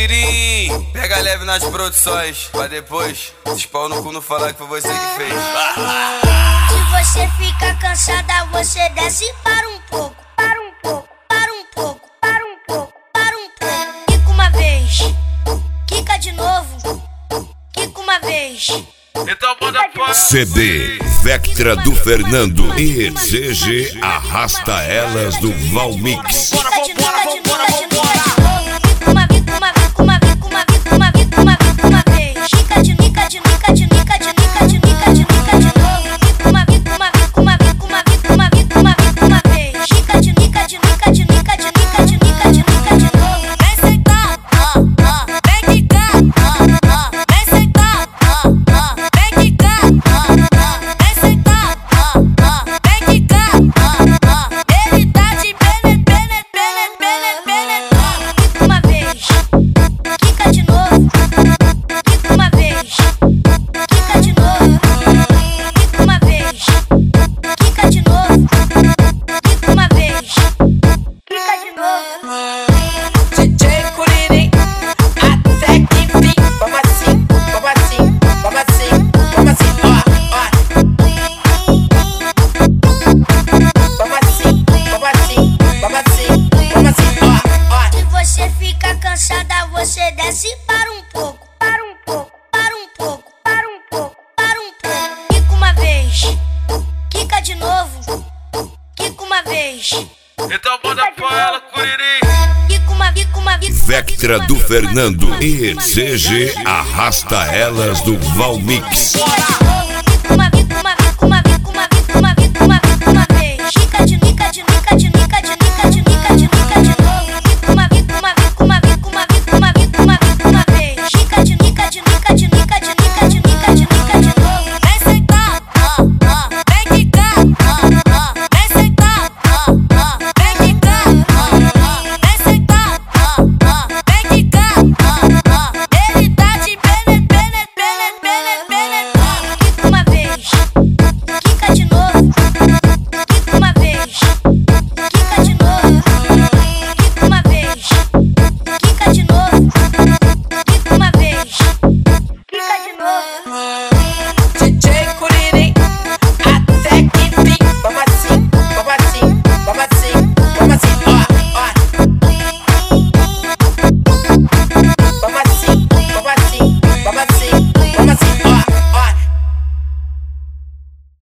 Curirim. Pega leve nas produções, pra depois esses pau no cu não falar que foi você que fez. Se você fica cansada, você desce e para um pouco. Para um pouco, para um pouco, para um pouco, para um pouco. Quica uma vez, quica de novo, quica uma vez. Então manda fora. CD Vectra do Fernando e GG Arrasta Elas do Valmix. Quica de novo, quica de novo, quica de novo. Quica uma vez, uma vez, uma vez, uma vez, uma vez, uma vez, uma vez. Quica de nica, de nica, de nica, de nica, de nica, de nica de novo. Quica uma vez, uma vez, uma vez, uma vez, uma vez, uma vez, uma vez. Quica de nica, de nica, de nica, de nica, de nica, de nica de novo. Vem sentar, vem quicar, vem sentar, vem quicar, vem sentar, vem quicar. Ele tá de penetrando. Quica uma vez, quica de novo. Quica uma vez, quica de novo. Quica uma vez, quica de novo. Quica uma vez, quica de novo. DJ Curirim, até que fim. Vamos assim, vamos assim, vamos assim, vamos assim, ó. Vamos assim, vamos assim, vamos assim, vamos assim, ó. Se você fica cansada, você desce e para um pouco. Para um pouco, para um pouco, para um pouco, para um pouco. Quica uma vez, quica de novo. Quica uma vez. Então manda fora, Curirim. Quica uma vez. Vectra do Fernando e GG Arrasta Elas do Valmix. Quica de novo.